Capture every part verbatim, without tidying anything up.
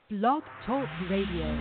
Blog Talk Radio.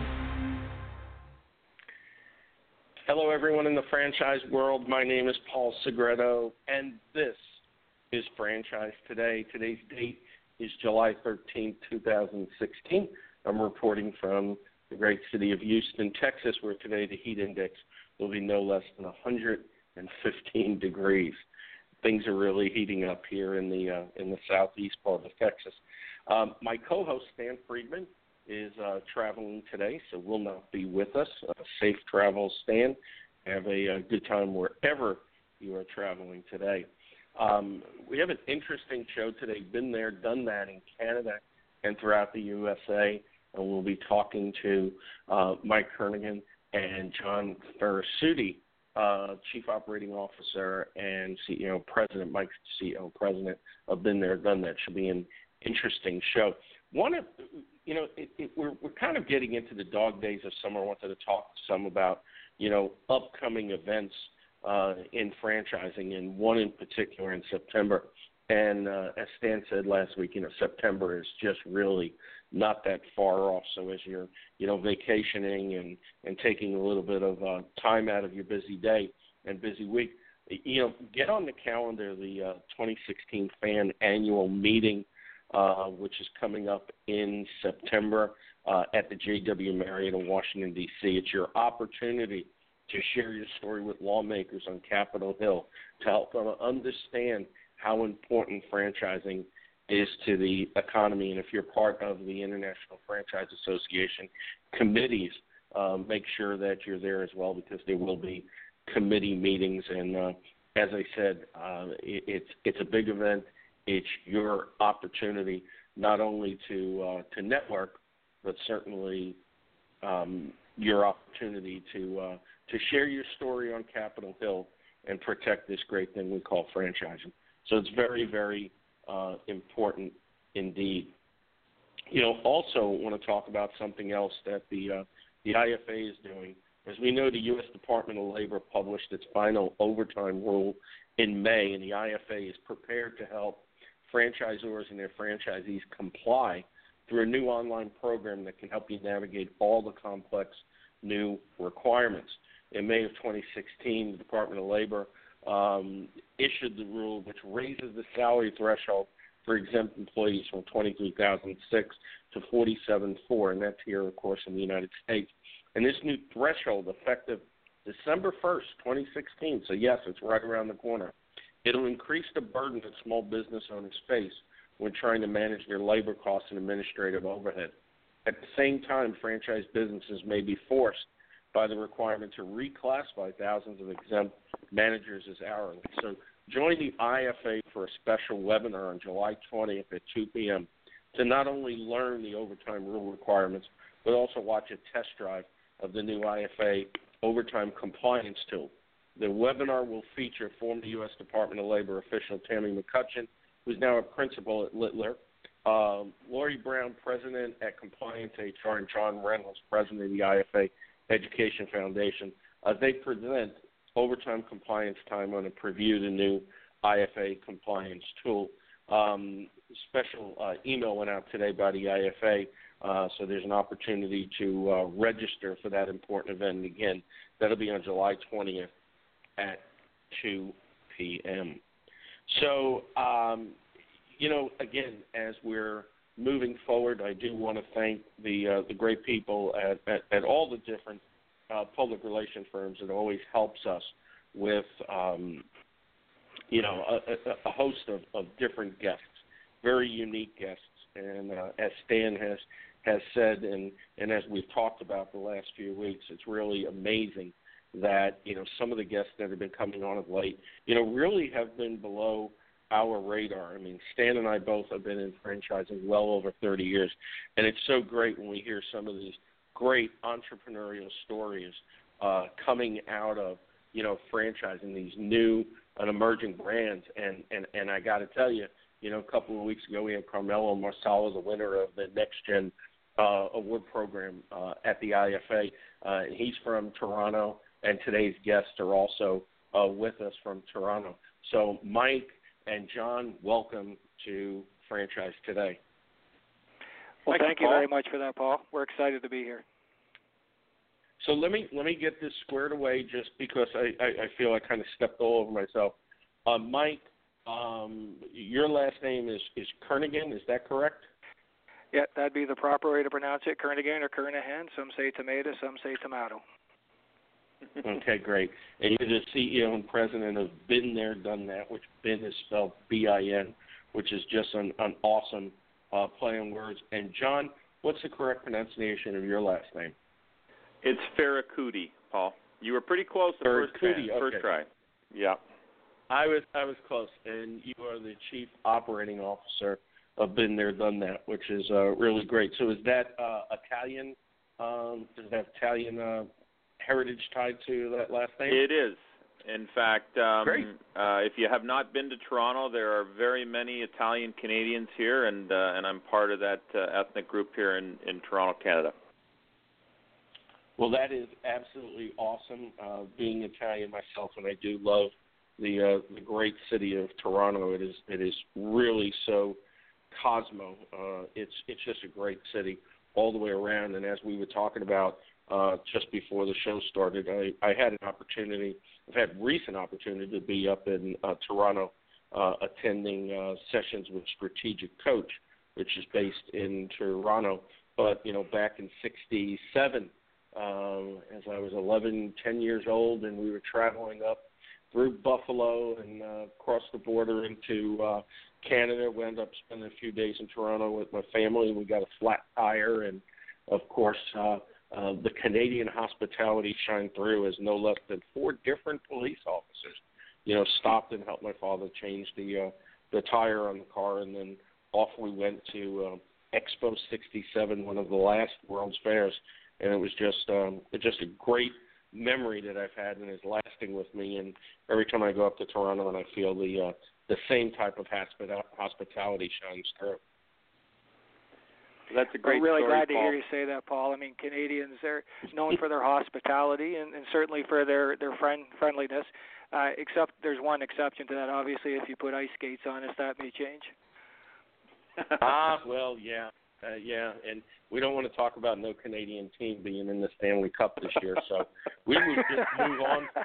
Hello, everyone in the franchise world. My name is Paul Segreto, and this is Franchise Today. Today's date is July thirteenth, twenty sixteen. I'm reporting from the great city of Houston, Texas, where today the heat index will be no less than one hundred fifteen degrees. Things are really heating up here in the uh, in the southeast part of Texas. Um, my co-host, Stan Friedman, is uh, traveling today, so will not be with us. Uh, safe travels, Stan. Have a, a good time wherever you are traveling today. Um, we have an interesting show today. Been there, done that in Canada and throughout the U S A, and we'll be talking to uh, Mike Kernaghan and John Ferrasuti, uh, Chief Operating Officer and C E O President, Mike's C E O President of Been There, Done That. Should be an interesting show. One of, you know, it, it, we're we're kind of getting into the dog days of summer. I wanted to talk some about, you know, upcoming events uh, in franchising, and one in particular in September. And uh, as Stan said last week, you know, September is just really not that far off. So as you're, you know, vacationing and, and taking a little bit of uh, time out of your busy day and busy week, you know, get on the calendar the uh, twenty sixteen Fan Annual Meeting, uh, which is coming up in September uh, at the J W Marriott in Washington, D C It's your opportunity to share your story with lawmakers on Capitol Hill to help them understand how important franchising is to the economy. And if you're part of the International Franchise Association committees, uh, make sure that you're there as well, because there will be committee meetings. And uh, as I said, uh, it, it's it's a big event. It's your opportunity not only to uh, to network, but certainly um, your opportunity to uh, to share your story on Capitol Hill and protect this great thing we call franchising. So it's very, very uh, important indeed. You know, also want to talk about something else that the uh, the I F A is doing. As we know, the U S Department of Labor published its final overtime rule in May, and the I F A is prepared to help franchisors and their franchisees comply through a new online program that can help you navigate all the complex new requirements. In May of twenty sixteen, the Department of Labor um, issued the rule which raises the salary threshold for exempt employees from twenty-three thousand six to forty-seven thousand four, and that's here, of course, in the United States. And this new threshold, effective December first, twenty sixteen, so yes, it's right around the corner, it'll increase the burden that small business owners face when trying to manage their labor costs and administrative overhead. At the same time, franchise businesses may be forced by the requirement to reclassify thousands of exempt managers as hourly. So join the I F A for a special webinar on July twentieth at two p.m. to not only learn the overtime rule requirements, but also watch a test drive of the new I F A overtime compliance tool. The webinar will feature former U S Department of Labor official Tammy McCutcheon, who's now a principal at Littler, um, Lori Brown, president at Compliance H R, and John Reynolds, president of the I F A Education Foundation. Uh, they present overtime compliance time on a preview the new I F A compliance tool. Um, special uh, email went out today by the I F A, uh, so there's an opportunity to uh, register for that important event. And again, that'll be on July twentieth at two p.m. So, um, you know, again, as we're moving forward, I do want to thank the uh, the great people at, at, at all the different uh, public relation firms that always helps us with, um, you know, a, a, a host of, of different guests, very unique guests. And uh, as Stan has has said, and, and as we've talked about the last few weeks, it's really amazing that, you know, some of the guests that have been coming on of late, you know, really have been below our radar. I mean, Stan and I both have been in franchising well over thirty years, and it's so great when we hear some of these great entrepreneurial stories uh, coming out of, you know, franchising, these new and emerging brands. And, and, and I got to tell you, you know, a couple of weeks ago we had Carmelo Marsala, the winner of the Next Gen uh, Award program uh, at the I F A. Uh, and he's from Toronto, and today's guests are also uh, with us from Toronto. So, Mike and John, welcome to Franchise Today. Well, Thank thank you, you Paul. very much for that, Paul. We're excited to be here. So let me let me get this squared away, just because I, I, I feel I kind of stepped all over myself. Uh, Mike, um, your last name is, is Kernaghan, is that correct? Yeah, that'd be the proper way to pronounce it, Kernaghan or Kernahan. Some say tomato, some say tomato. Okay, great. And you're the C E O and president of Been There, Done That, which Ben is spelled B I N, which is just an, an awesome uh, play on words. And John, what's the correct pronunciation of your last name? It's Ferracuti, Paul. You were pretty close the first try. Ferracuti, okay. First try. Yeah. I was I was close, and you are the chief operating officer of Been There, Done That, which is uh, really great. So is that uh, Italian? Um, does that Italian uh, heritage tied to that last name? It is. In fact, um, Great. Uh, if you have not been to Toronto, there are very many Italian Canadians here, and uh, and I'm part of that uh, ethnic group here in, in Toronto, Canada. Well, that is absolutely awesome. Uh, being Italian myself, and I do love the uh, the great city of Toronto. It is it is really so cosmo. Uh, it's it's just a great city all the way around. And as we were talking about uh, just before the show started, I, I had an opportunity. I've had recent opportunity to be up in uh, Toronto, uh, attending uh, sessions with Strategic Coach, which is based in Toronto. But you know, back in sixty-seven. Um, as I was eleven, ten years old, and we were traveling up through Buffalo and uh, across the border into uh, Canada. We ended up spending a few days in Toronto with my family. We got a flat tire, and of course, uh, uh, the Canadian hospitality shined through, as no less than four different police officers, you know, stopped and helped my father change the uh, the tire on the car, and then off we went to uh, Expo sixty-seven, one of the last World's Fairs. And it was just um, it's just a great memory that I've had and is lasting with me. And every time I go up to Toronto, and I feel the uh, the same type of hospitality shines through. That's a great We're really story, glad to Paul. hear you say that, Paul. I mean, Canadians are known for their hospitality and, and certainly for their, their friend friendliness. Uh, except there's one exception to that. Obviously, if you put ice skates on us, that may change. Ah, well, yeah. Uh, yeah, and we don't want to talk about no Canadian team being in the Stanley Cup this year, so we will just move on from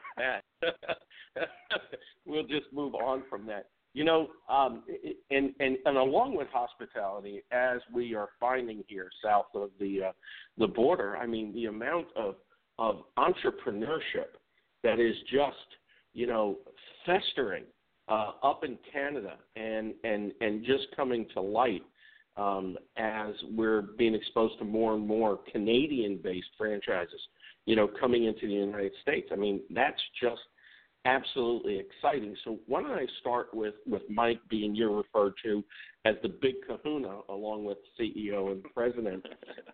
that. We'll just move on from that. You know, um, and, and, and along with hospitality, as we are finding here south of the uh, the border, I mean, the amount of, of entrepreneurship that is just, you know, festering uh, up in Canada and, and, and just coming to light. Um, as we're being exposed to more and more Canadian-based franchises, you know, coming into the United States. I mean, that's just absolutely exciting. So why don't I start with, with Mike, being you're referred to as the big kahuna, along with C E O and president.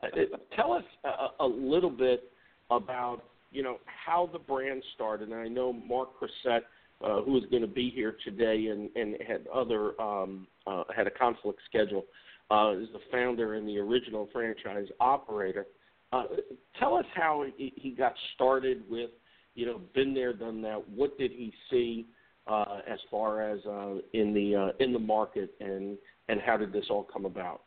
Tell us a, a little bit about, you know, how the brand started. And I know Mark Cressett, uh, who is going to be here today and, and had other um, uh, had a conflict schedule, Uh, is the founder and the original franchise operator. Uh, tell us how he, he got started with, you know, Been There, Done That. What did he see uh, as far as uh, in the uh, in the market, and and how did this all come about?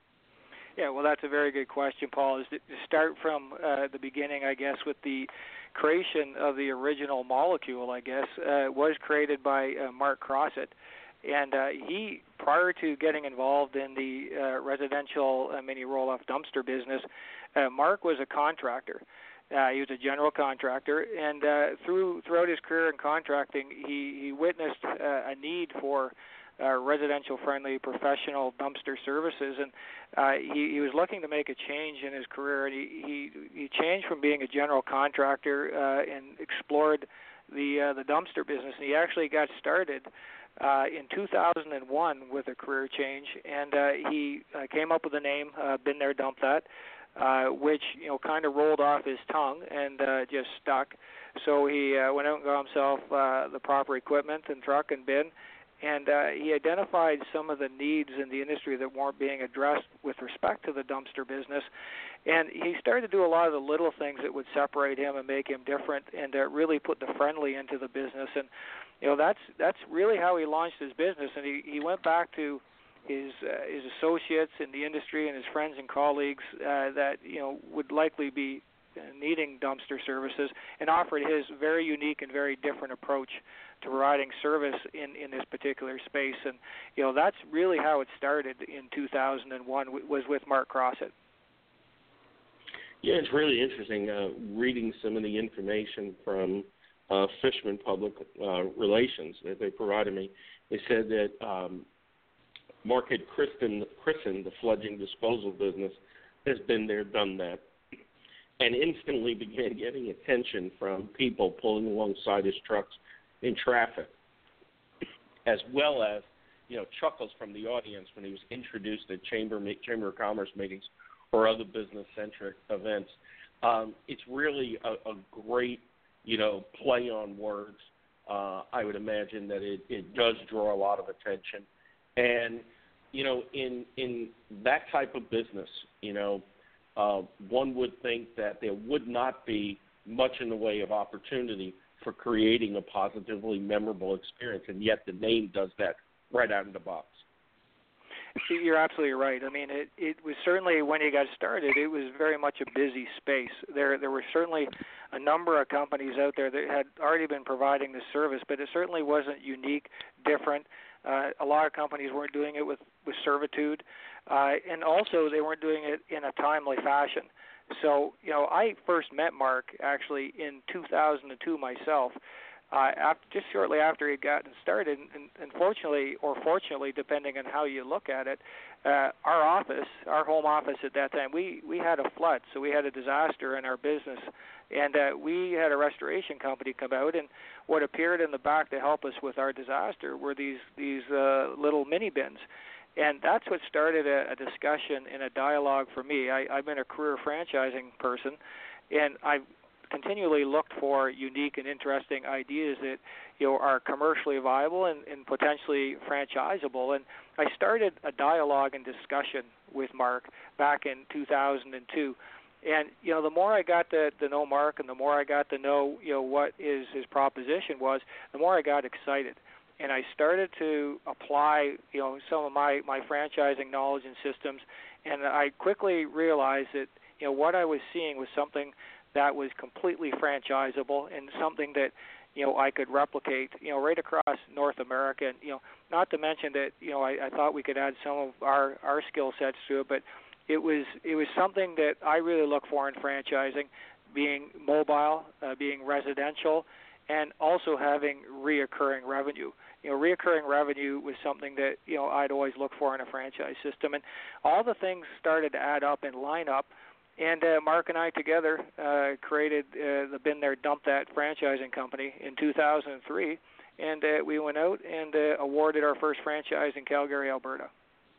Yeah, well, that's a very good question, Paul. Is to start from uh, the beginning, I guess, with the creation of the original molecule. I guess uh, was created by uh, Mark Cressett. And uh, he, prior to getting involved in the uh, residential uh, mini roll-off dumpster business, uh, Mark was a contractor. Uh, he was a general contractor, and uh, through throughout his career in contracting, he, he witnessed uh, a need for uh, residential-friendly professional dumpster services, and uh, he, he was looking to make a change in his career, and he, he, he changed from being a general contractor uh, and explored the uh, the dumpster business, and he actually got started Uh, in two thousand one with a career change, and uh, he uh, came up with the name uh, Been There, Dump That, uh, which, you know, kind of rolled off his tongue and uh, just stuck. So he uh, went out and got himself uh, the proper equipment and truck and bin, and uh, he identified some of the needs in the industry that weren't being addressed with respect to the dumpster business, and he started to do a lot of the little things that would separate him and make him different, and uh, really put the friendly into the business. And you know, that's that's really how he launched his business, and he, he went back to his uh, his associates in the industry and his friends and colleagues uh, that you know would likely be needing dumpster services, and offered his very unique and very different approach to providing service in, in this particular space. And you know that's really how it started in two thousand one, was with Mark Crossett. Yeah, it's really interesting uh, reading some of the information from uh, Fishman Public uh, Relations that they provided me. They said that um, Mark had christened, christened the fledgling disposal business has been there, done that, and instantly began getting attention from people pulling alongside his trucks in traffic, as well as, you know, chuckles from the audience when he was introduced at Chamber Chamber of Commerce meetings or other business-centric events. Um, it's really a, a great, you know, play on words. Uh, I would imagine that it, it does draw a lot of attention. And, you know, in in that type of business, you know, Uh, one would think that there would not be much in the way of opportunity for creating a positively memorable experience, and yet the name does that right out of the box. You're absolutely right. I mean, it, it was certainly, when you got started, it was very much a busy space. There there were certainly a number of companies out there that had already been providing this service, but it certainly wasn't unique, different. Uh, a lot of companies weren't doing it with, with servitude, uh, and also they weren't doing it in a timely fashion. So, you know, I first met Mark actually in two thousand two myself, uh, after, just shortly after he had gotten started. And unfortunately, or fortunately, depending on how you look at it, uh, our office, our home office at that time, we, we had a flood, so we had a disaster in our business. And uh, we had a restoration company come out, and what appeared in the back to help us with our disaster were these these uh, little mini bins. And that's what started a, a discussion and a dialogue for me. I, I've been a career franchising person, and I've continually looked for unique and interesting ideas that, you know, are commercially viable and, and potentially franchisable. And I started a dialogue and discussion with Mark back in two thousand two. And, you know, the more I got to, to know Mark and the more I got to know, you know, what his, his proposition was, the more I got excited. And I started to apply, you know, some of my, my franchising knowledge and systems, and I quickly realized that, you know, what I was seeing was something that was completely franchisable and something that, you know, I could replicate, you know, right across North America. And, you know, not to mention that, you know, I, I thought we could add some of our, our skill sets to it, but It was it was something that I really look for in franchising, being mobile, uh, being residential, and also having reoccurring revenue. You know, reoccurring revenue was something that, you know, I'd always look for in a franchise system, and all the things started to add up and line up. And uh, Mark and I together uh, created uh, the Been There, Dump That franchising company in two thousand three, and uh, we went out and uh, awarded our first franchise in Calgary, Alberta.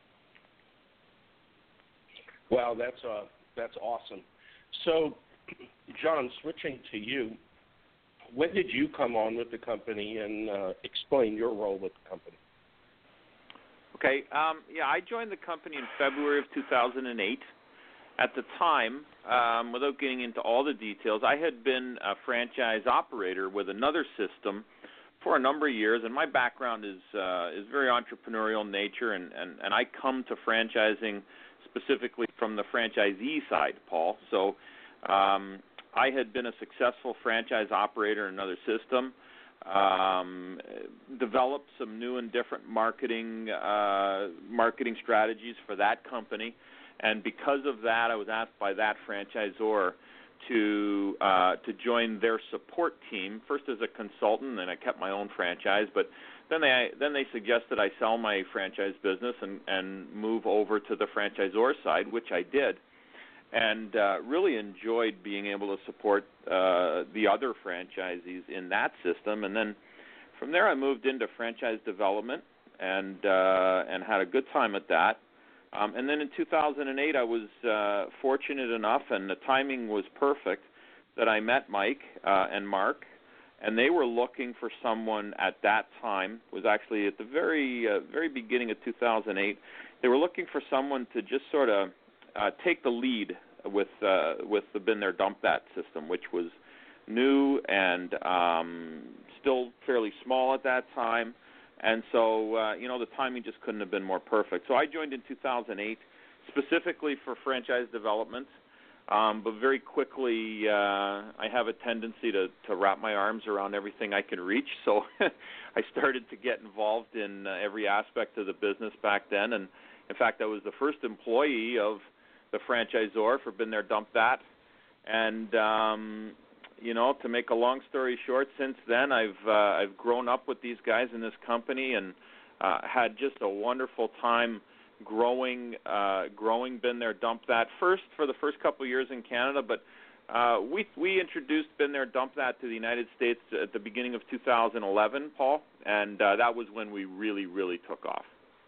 Wow, that's uh, that's awesome. So, John, switching to you, when did you come on with the company, and uh, explain your role with the company? Okay, um, yeah, I joined the company in February of two thousand eight. At the time, um, without getting into all the details, I had been a franchise operator with another system for a number of years, and my background is uh, is very entrepreneurial in nature, and, and, and I come to franchising specifically from the franchisee side, Paul. So um, I had been a successful franchise operator in another system, um, developed some new and different marketing uh, marketing strategies for that company, and because of that, I was asked by that franchisor to uh, to join their support team, first as a consultant, and I kept my own franchise, but Then they then they suggested I sell my franchise business and, and move over to the franchisor side, which I did, and uh, really enjoyed being able to support uh, the other franchisees in that system. And then from there I moved into franchise development and uh, and had a good time at that. Um, and then in two thousand eight I was uh, fortunate enough, and the timing was perfect, that I met Mike uh, and Mark. And they were looking for someone at that time, was actually at the very uh, very beginning of two thousand eight. They were looking for someone to just sort of uh, take the lead with uh, with the Been There, Dump That system, which was new and um, still fairly small at that time. And so, uh, you know, the timing just couldn't have been more perfect. So I joined in two thousand eight specifically for franchise development. Um, but very quickly, uh, I have a tendency to, to wrap my arms around everything I can reach. So I started to get involved in uh, every aspect of the business back then. And, in fact, I was the first employee of the franchisor for Been There, Dump That. And, um, you know, to make a long story short, since then I've uh, I've grown up with these guys in this company and uh, had just a wonderful time growing, uh, growing Been There, Dump That. First, for the first couple of years in Canada, but uh, we we introduced Been There, Dump That to the United States at the beginning of two thousand eleven, Paul, and uh, that was when we really, really took off.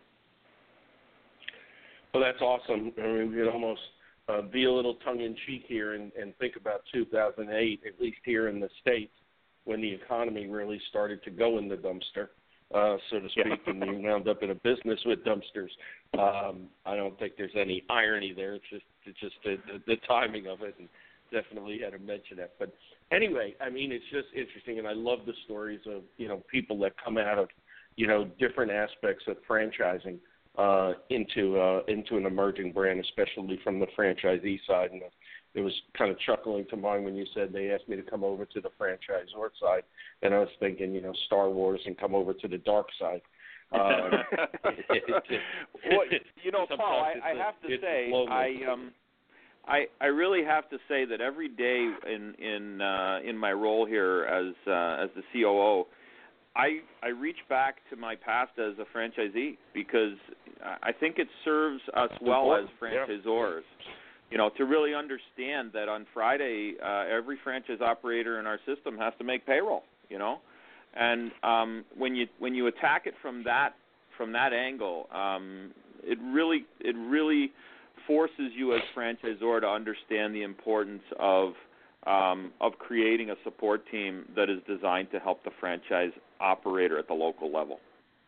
Well, that's awesome. I mean, we could almost uh, be a little tongue-in-cheek here and, and think about two thousand eight, at least here in the States, when the economy really started to go in the dumpster. Uh, so to speak, Yeah. and you wound up in a business with dumpsters. Um, I don't think there's any irony there. It's just it's just the, the, the timing of it, and definitely had to mention that. But anyway, I mean, it's just interesting, and I love the stories of, you know, people that come out of, you know, different aspects of franchising uh, into uh, into an emerging brand, especially from the franchisee side. And it was kind of chuckling to mind when you said they asked me to come over to the franchisor side, and I was thinking, you know, Star Wars and come over to the dark side. Um, it, it, it, well, you know, Paul, I, I have to say, I um, I I really have to say that every day in in uh, in my role here as uh, as the C O O, I I reach back to my past as a franchisee because I think it serves us well as franchisors. Yeah. You know, to really understand that on Friday, uh, every franchise operator in our system has to make payroll. You know, and um, when you when you attack it from that from that angle, um, it really it really forces you as franchisor to understand the importance of um, of creating a support team that is designed to help the franchise operator at the local level.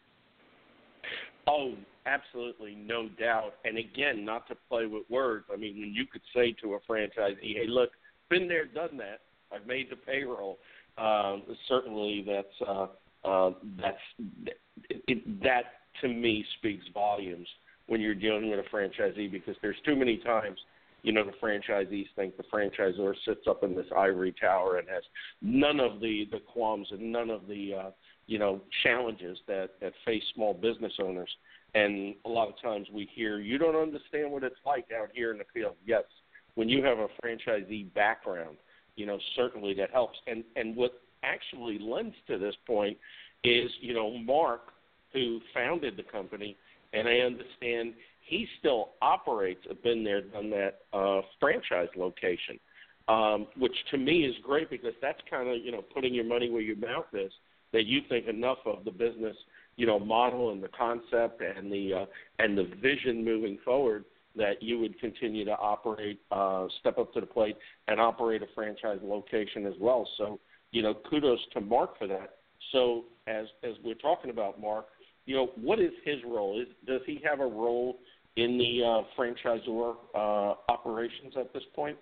Oh, absolutely, no doubt. And again, not to play with words, I mean, when you could say to a franchisee, hey, look, been there, done that, I've made the payroll, um, certainly that's, uh, uh, that's it, it, that to me speaks volumes when you're dealing with a franchisee, because there's too many times, you know, the franchisees think the franchisor sits up in this ivory tower and has none of the, the qualms and none of the, uh, you know, challenges that, that face small business owners. And a lot of times we hear, you don't understand what it's like out here in the field. Yes, when you have a franchisee background, you know, certainly that helps. And, and what actually lends to this point is, you know, Mark, who founded the company, and I understand he still operates a Been There, Done That uh, franchise location, um, which to me is great because that's kind of, you know, putting your money where your mouth is, that you think enough of the business, you know, model and the concept and the uh, and the vision moving forward that you would continue to operate, uh, step up to the plate and operate a franchise location as well. So, you know, kudos to Mark for that. So as as we're talking about Mark, you know, what is his role? Is, does he have a role in the uh, franchisor uh, operations at this point?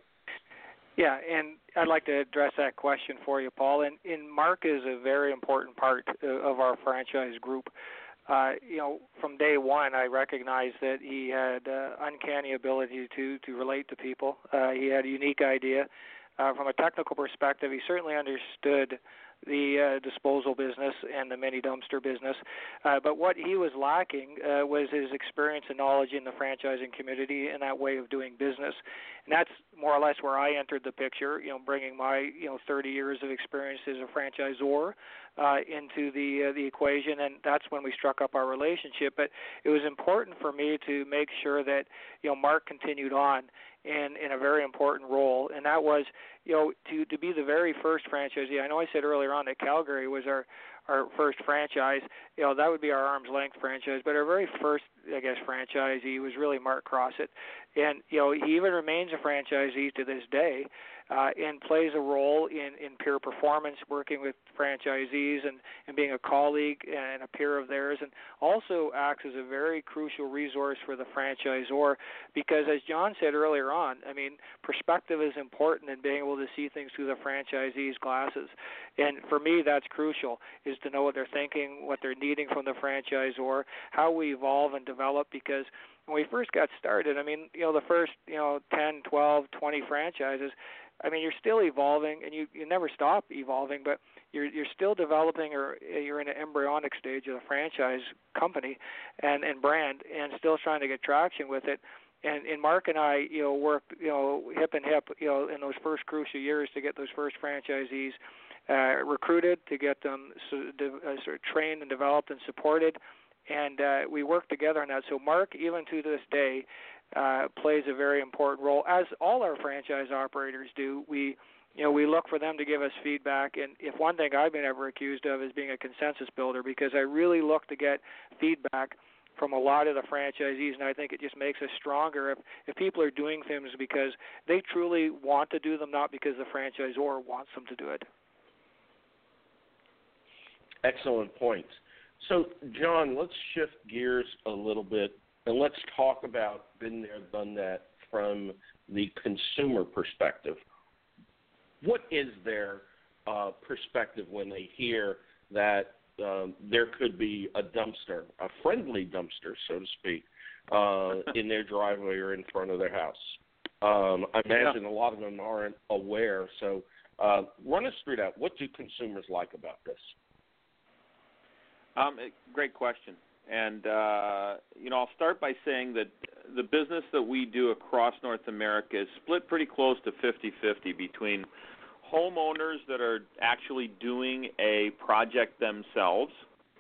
Yeah, and I'd like to address that question for you, Paul. And, and Mark is a very important part of our franchise group. Uh, you know, from day one, I recognized that he had uh, uncanny ability to, to relate to people. Uh, he had a unique idea. Uh, from a technical perspective, he certainly understood the uh, disposal business and the mini dumpster business. Uh, but what he was lacking uh, was his experience and knowledge in the franchising community and that way of doing business. And that's more or less where I entered the picture, you know, bringing my, you know, thirty years of experience as a franchisor uh, into the uh, the equation, and that's when we struck up our relationship. But it was important for me to make sure that, you know, Mark continued on in, in a very important role, and that was, you know, to, to be the very first franchisee. I know I said earlier on that Calgary was our, our first franchise. You know, that would be our arm's length franchise, but our very first, I guess, franchisee was really Mark Crossett. And, you know, he even remains a franchisee to this day uh, and plays a role in, in peer performance, working with franchisees and, and being a colleague and a peer of theirs, and also acts as a very crucial resource for the franchisor because, as John said earlier on, I mean, perspective is important in being able to see things through the franchisee's glasses. And for me, that's crucial, is to know what they're thinking, what they're needing from the franchisor, how we evolve and develop, because when we first got started, I mean, you know, the first, you know, ten, twelve, twenty franchises, I mean, you're still evolving, and you, you never stop evolving, but you're you're still developing, or you're in an embryonic stage of the franchise company and, and brand, and still trying to get traction with it. And, and Mark and I, you know, worked, you know, hip and hip, you know, in those first crucial years to get those first franchisees uh, recruited, to get them so, uh, sort of trained and developed and supported. And uh, we work together on that. So Mark, even to this day, uh, plays a very important role, as all our franchise operators do. We, you know, we look for them to give us feedback. And if one thing I've been ever accused of is being a consensus builder, because I really look to get feedback from a lot of the franchisees, and I think it just makes us stronger if, if people are doing things because they truly want to do them, not because the franchisor wants them to do it. Excellent points. So, John, let's shift gears a little bit, and let's talk about been there, done that from the consumer perspective. What is their uh, perspective when they hear that um, there could be a dumpster, a friendly dumpster, so to speak, uh, in their driveway or in front of their house? Um, I imagine yeah. a lot of them aren't aware. So uh, run us through that. What do consumers like about this? Um, great question. And, uh, you know, I'll start by saying that the business that we do across North America is split pretty close to fifty-fifty between homeowners that are actually doing a project themselves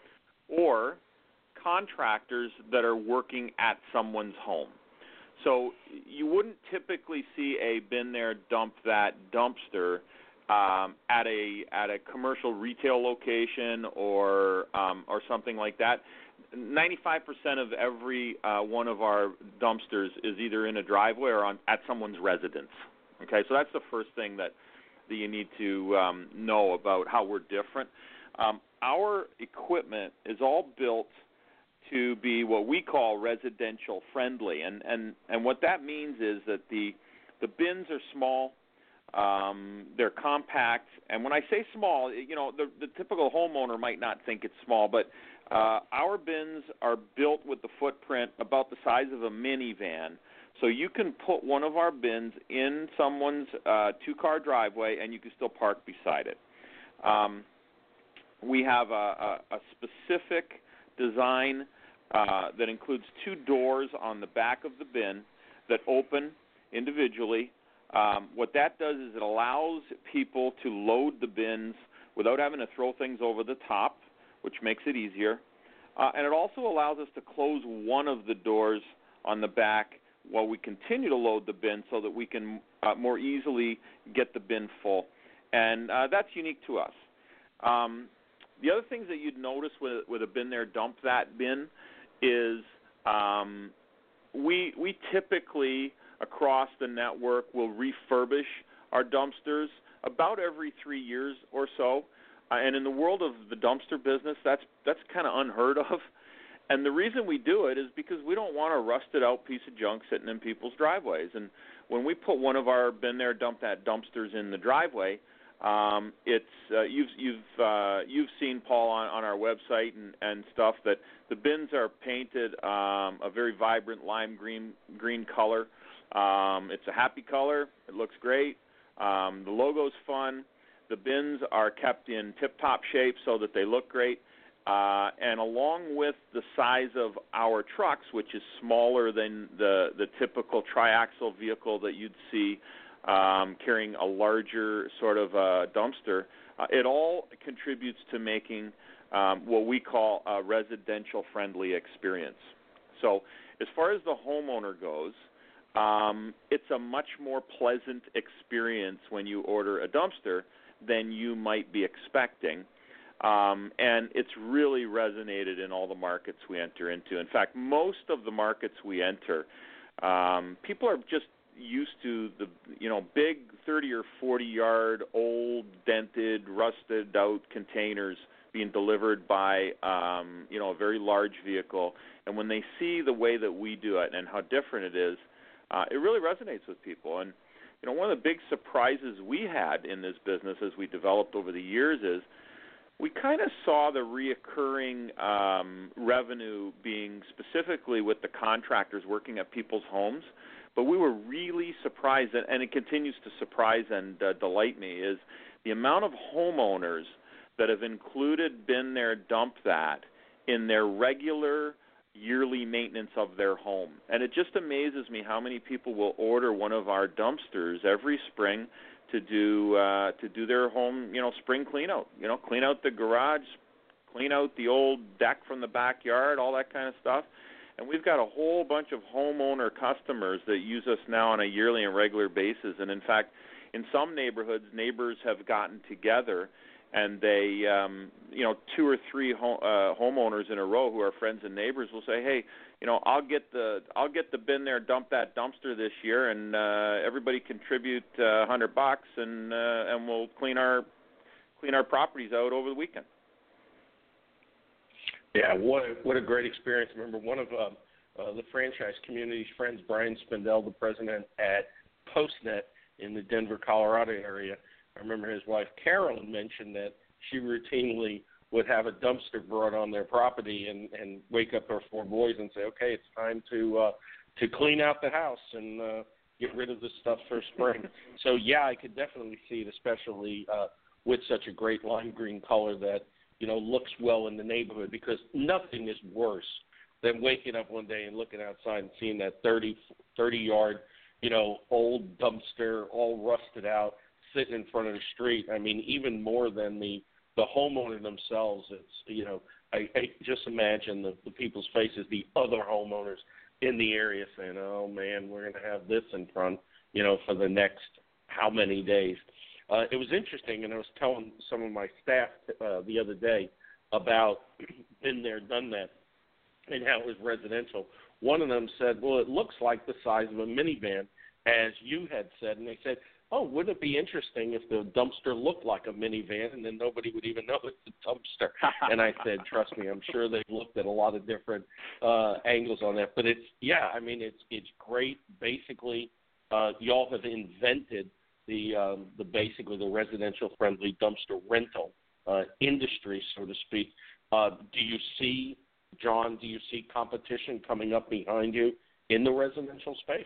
or contractors that are working at someone's home. So you wouldn't typically see a been there, dump that dumpster Um, at a at a commercial retail location or um, or something like that. ninety-five percent of every uh, one of our dumpsters is either in a driveway or on at someone's residence. Okay, so that's the first thing that, that you need to um, know about how we're different. Um, our equipment is all built to be what we call residential friendly, and, and, and what that means is that the the bins are small. Um, they're compact, and when I say small, you know, the, the typical homeowner might not think it's small, but uh, our bins are built with the footprint about the size of a minivan, so you can put one of our bins in someone's uh, two-car driveway, and you can still park beside it. Um, we have a, a, a specific design uh, that includes two doors on the back of the bin that open individually. Um, what that does is it allows people to load the bins without having to throw things over the top, which makes it easier. Uh, and it also allows us to close one of the doors on the back while we continue to load the bin so that we can uh, more easily get the bin full. And uh, that's unique to us. Um, the other things that you'd notice with, with a bin there, dump that bin, is um, we we typically across the network will refurbish our dumpsters about every three years or so. Uh, and in the world of the dumpster business, that's that's kind of unheard of. And the reason we do it is because we don't want a rusted out piece of junk sitting in people's driveways. And when we put one of our been there, dump that dumpsters in the driveway, um, it's uh, you've you've uh, you've seen, Paul, on, on our website and, and stuff that the bins are painted um, a very vibrant lime green green color. Um, it's a happy color. It looks great. Um, the logo's fun. The bins are kept in tip-top shape so that they look great. Uh, and along with the size of our trucks, which is smaller than the, the typical triaxle vehicle that you'd see um, carrying a larger sort of uh, dumpster, uh, it all contributes to making um, what we call a residential-friendly experience. So as far as the homeowner goes, Um, it's a much more pleasant experience when you order a dumpster than you might be expecting. Um, and it's really resonated in all the markets we enter into. In fact, most of the markets we enter, Um, people are just used to the, you know, big thirty or forty yard, old, dented, rusted out containers being delivered by, um, you know, a very large vehicle. And when they see the way that we do it and how different it is, uh, it really resonates with people. And, you know, one of the big surprises we had in this business as we developed over the years is we kind of saw the reoccurring um, revenue being specifically with the contractors working at people's homes. But we were really surprised, and it continues to surprise and uh, delight me, is the amount of homeowners that have included Been There, Dump That in their regular yearly maintenance of their home. And it just amazes me how many people will order one of our dumpsters every spring to do uh, to do their home, you know, spring clean out. You know, clean out the garage, clean out the old deck from the backyard, all that kind of stuff. And we've got a whole bunch of homeowner customers that use us now on a yearly and regular basis. And in fact, in some neighborhoods, neighbors have gotten together and they, um, you know, two or three home, uh, homeowners in a row who are friends and neighbors will say, hey, you know, I'll get the I'll get the Been There, Dump That dumpster this year, and uh, everybody contribute uh, a hundred bucks, and uh, and we'll clean our clean our properties out over the weekend. Yeah, what a, what a great experience. I remember one of uh, uh, the franchise community's friends, Brian Spindell, the president at PostNet in the Denver, Colorado area. I remember his wife, Carolyn, mentioned that she routinely would have a dumpster brought on their property and, and wake up her four boys and say, okay, it's time to uh, to clean out the house and uh, get rid of this stuff for spring. So, yeah, I could definitely see it, especially uh, with such a great lime green color that, you know, looks well in the neighborhood, because nothing is worse than waking up one day and looking outside and seeing that thirty, thirty-yard, you know, old dumpster all rusted out sitting in front of the street. I mean, even more than the, the homeowner themselves, it's, you know, I, I just imagine the, the people's faces, the other homeowners in the area saying, oh, man, we're going to have this in front, you know, for the next how many days. Uh, it was interesting, and I was telling some of my staff uh, the other day about Been There, Done That, and how it was residential. One of them said, well, it looks like the size of a minivan, as you had said. And they said, oh, wouldn't it be interesting if the dumpster looked like a minivan and then nobody would even know it's a dumpster? And I said, trust me, I'm sure they've looked at a lot of different uh, angles on that. But it's, yeah, I mean, it's it's great. Basically, uh, y'all have invented the um, the basically the residential friendly dumpster rental uh, industry, so to speak. Uh, do you see, John, do you see competition coming up behind you in the residential space?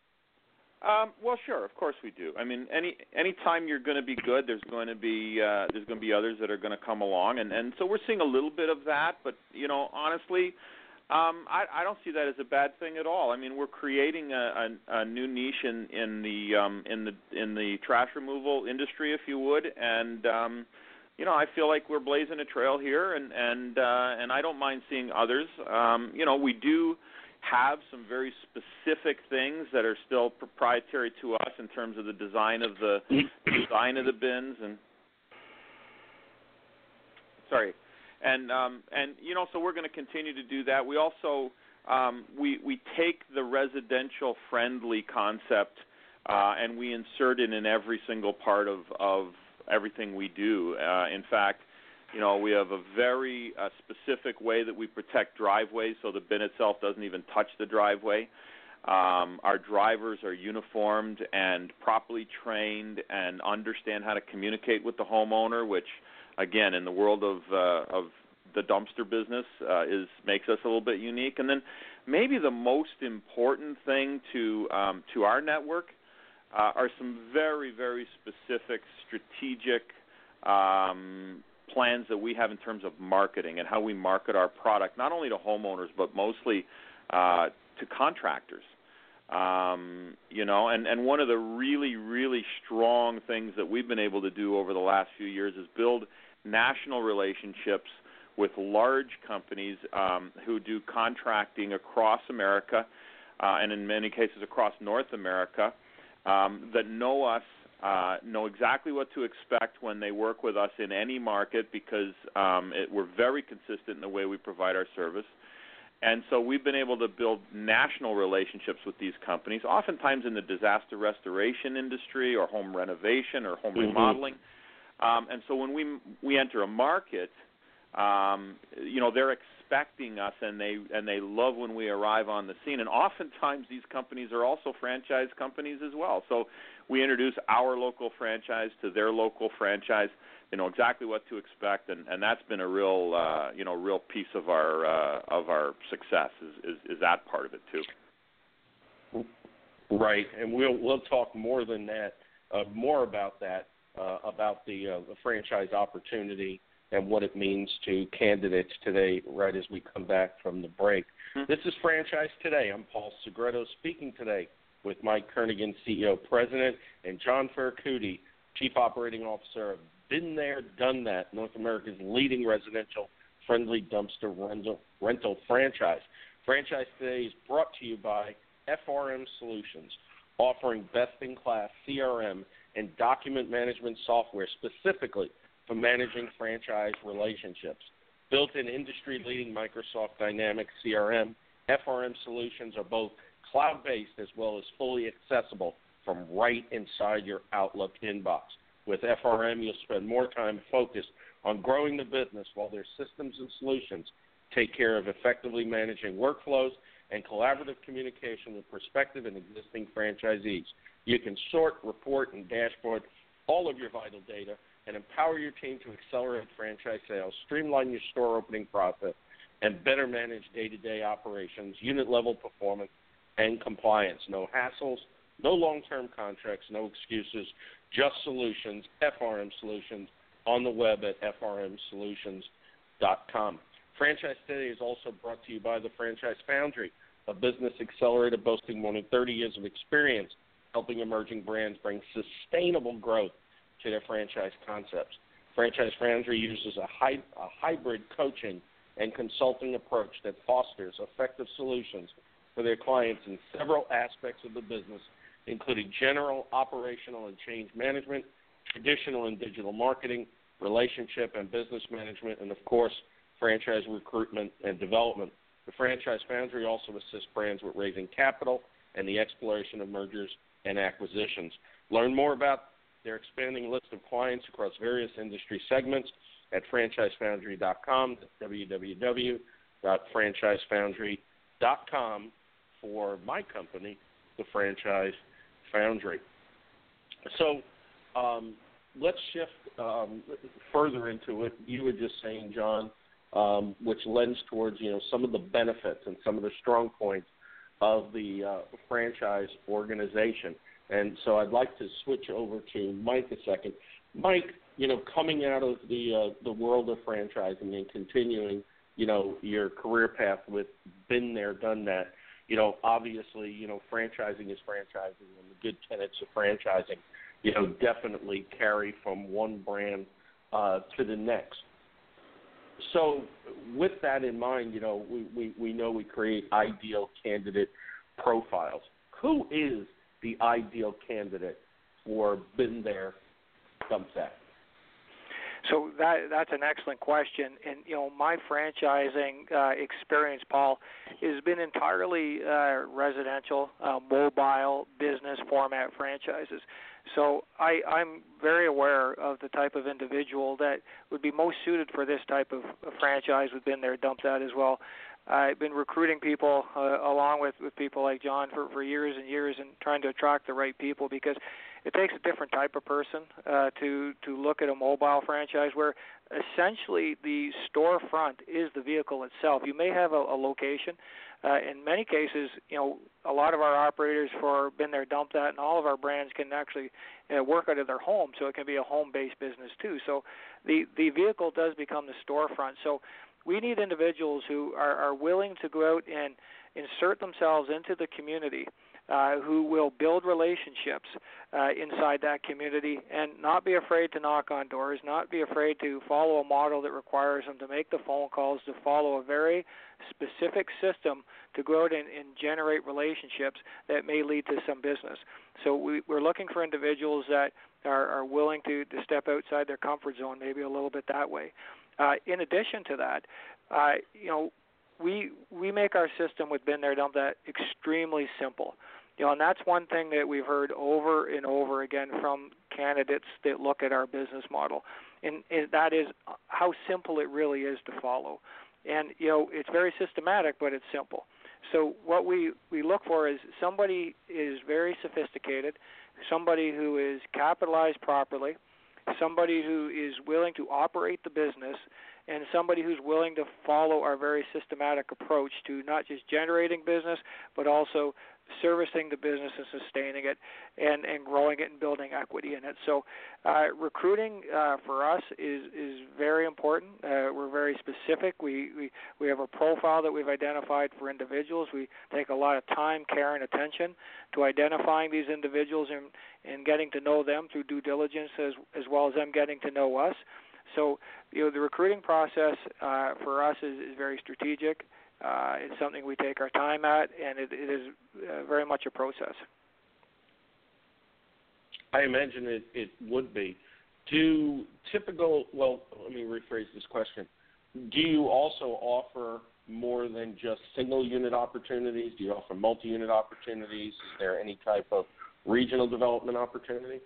Um, well, sure, of course we do. I mean, any any time you're going to be good, there's going to be uh, there's going to be others that are going to come along, and, and so we're seeing a little bit of that. But you know, honestly, um, I, I don't see that as a bad thing at all. I mean, we're creating a, a, a new niche in, in the um, in the in the trash removal industry, if you would, and um, you know, I feel like we're blazing a trail here, and and uh, and I don't mind seeing others. Um, you know, we do have some very specific things that are still proprietary to us in terms of the design of the design of the bins, and sorry, and um, and you know, so we're going to continue to do that. We also um, we we take the residential friendly concept uh, and we insert it in every single part of of everything we do. Uh, in fact, you know, we have a very uh, specific way that we protect driveways, so the bin itself doesn't even touch the driveway. Um, our drivers are uniformed and properly trained and understand how to communicate with the homeowner, which, again, in the world of uh, of the dumpster business, uh, is makes us a little bit unique. And then maybe the most important thing to um, to our network uh, are some very, very specific strategic um plans that we have in terms of marketing and how we market our product, not only to homeowners but mostly uh, to contractors. Um, you know, and, and one of the really, really strong things that we've been able to do over the last few years is build national relationships with large companies um, who do contracting across America uh, and in many cases across North America um, that know us, Uh, know exactly what to expect when they work with us in any market, because um, it, we're very consistent in the way we provide our service. And so we've been able to build national relationships with these companies, oftentimes in the disaster restoration industry or home renovation or home mm-hmm. remodeling. Um, and so when we we enter a market, um, you know, they're expecting us, and they and they love when we arrive on the scene. And oftentimes these companies are also franchise companies as well. So we introduce our local franchise to their local franchise. They know exactly what to expect, and, and that's been a real, uh, you know, real piece of our uh, of our success is, is is that part of it too. Right, and we'll we'll talk more than that, uh, more about that, uh, about the, uh, the franchise opportunity and what it means to candidates today. Right as we come back from the break, mm-hmm. This is Franchise Today. I'm Paul Segreto speaking today with Mike Kernaghan, C E O President, and John Ferracuti, Chief Operating Officer of Been There, Done That, North America's leading residential friendly dumpster rental, rental franchise. Franchise Today is brought to you by F R M Solutions, offering best-in-class C R M and document management software specifically for managing franchise relationships. Built-in industry-leading Microsoft Dynamics C R M, F R M Solutions are both cloud-based as well as fully accessible from right inside your Outlook inbox. With F R M, you'll spend more time focused on growing the business while their systems and solutions take care of effectively managing workflows and collaborative communication with prospective and existing franchisees. You can sort, report, and dashboard all of your vital data and empower your team to accelerate franchise sales, streamline your store opening process, and better manage day-to-day operations, unit-level performance, and compliance. No hassles, no long-term contracts, no excuses, just solutions. F R M Solutions on the web at f r m solutions dot com. Franchise Today is also brought to you by the Franchise Foundry, a business accelerator boasting more than thirty years of experience helping emerging brands bring sustainable growth to their franchise concepts. Franchise Foundry uses a, hy- a hybrid coaching and consulting approach that fosters effective solutions for their clients in several aspects of the business, including general, operational, and change management, traditional and digital marketing, relationship and business management, and, of course, franchise recruitment and development. The Franchise Foundry also assists brands with raising capital and the exploration of mergers and acquisitions. Learn more about their expanding list of clients across various industry segments at franchise foundry dot com. That's w w w dot franchise foundry dot com for my company, the Franchise Foundry. So um, let's shift um, further into it. You were just saying, John, um, which lends towards, you know, some of the benefits and some of the strong points of the uh, franchise organization. And so I'd like to switch over to Mike a second. Mike, you know, coming out of the uh, the world of franchising and continuing, you know, your career path with Been There, Done That, you know, obviously, you know, franchising is franchising, and the good tenets of franchising, you know, definitely carry from one brand uh, to the next. So with that in mind, you know, we, we, we know we create ideal candidate profiles. Who is the ideal candidate for Been There, Done That? So that that's an excellent question, and you know my franchising uh, experience, Paul, has been entirely uh, residential, uh, mobile business format franchises. So I, I'm very aware of the type of individual that would be most suited for this type of, of franchise with Been There, Done That as well. I've been recruiting people uh, along with, with people like John for, for years and years and trying to attract the right people, because it takes a different type of person uh, to, to look at a mobile franchise where essentially the storefront is the vehicle itself. You may have a, a location. Uh, in many cases, you know, a lot of our operators for Been There, Done That, and all of our brands can actually uh, work out of their home, so it can be a home-based business too. So the, the vehicle does become the storefront. So we need individuals who are, are willing to go out and insert themselves into the community, uh, who will build relationships uh, inside that community and not be afraid to knock on doors, not be afraid to follow a model that requires them to make the phone calls, to follow a very specific system to go out and, and generate relationships that may lead to some business. So we, we're looking for individuals that are, are willing to, to step outside their comfort zone, maybe a little bit that way. Uh, in addition to that, uh, you know, we we make our system with Been There Done That extremely simple. You know, and that's one thing that we've heard over and over again from candidates that look at our business model, and, and that is how simple it really is to follow. And, you know, it's very systematic, but it's simple. So what we, we look for is somebody is very sophisticated, somebody who is capitalized properly, somebody who is willing to operate the business, and somebody who's willing to follow our very systematic approach to not just generating business, but also servicing the business and sustaining it and, and growing it and building equity in it. So uh, recruiting uh, for us is, is very important. Uh, we're very specific. We, we, we have a profile that we've identified for individuals. We take a lot of time, care, and attention to identifying these individuals and, and getting to know them through due diligence as, as well as them getting to know us. So, you know, the recruiting process uh, for us is, is very strategic. Uh, it's something we take our time at, and it, it is uh, very much a process. I imagine it, it would be. Do typical, well, let me rephrase this question. Do you also offer more than just single unit opportunities? Do you offer multi-unit opportunities? Is there any type of regional development opportunity?